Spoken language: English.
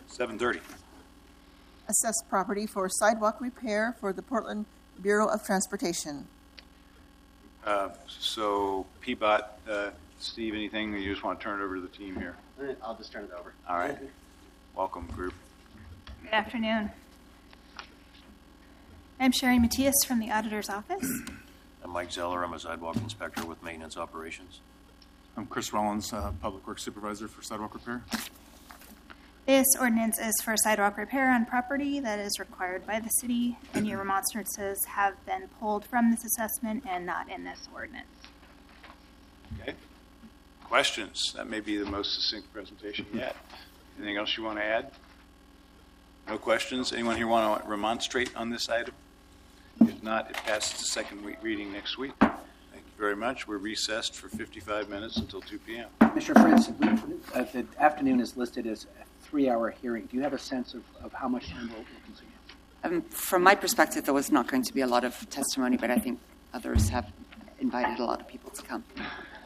7:30. Assess property for sidewalk repair for the Portland Bureau of Transportation. So PBOT, Steve, anything? You just want to turn it over to the team here? I'll just turn it over. All right. Welcome, group. Good afternoon. I'm Sherry Matias from the Auditor's Office. I'm Mike Zeller. I'm a sidewalk inspector with maintenance operations. I'm Chris Rollins, Public Works Supervisor for sidewalk repair. This ordinance is for sidewalk repair on property that is required by the city. Any remonstrances have been pulled from this assessment and not in this ordinance. Okay. Questions? That may be the most succinct presentation yet. Anything else you want to add? No questions? Anyone here want to remonstrate on this item? If not, it passes the second reading next week. Thank you very much. We're recessed for 55 minutes until 2 p.m. Commissioner Fritz, the afternoon is listed as a 3-hour hearing. Do you have a sense of how much time we'll consume? From my perspective, there was not going to be a lot of testimony, but I think others have invited a lot of people to come.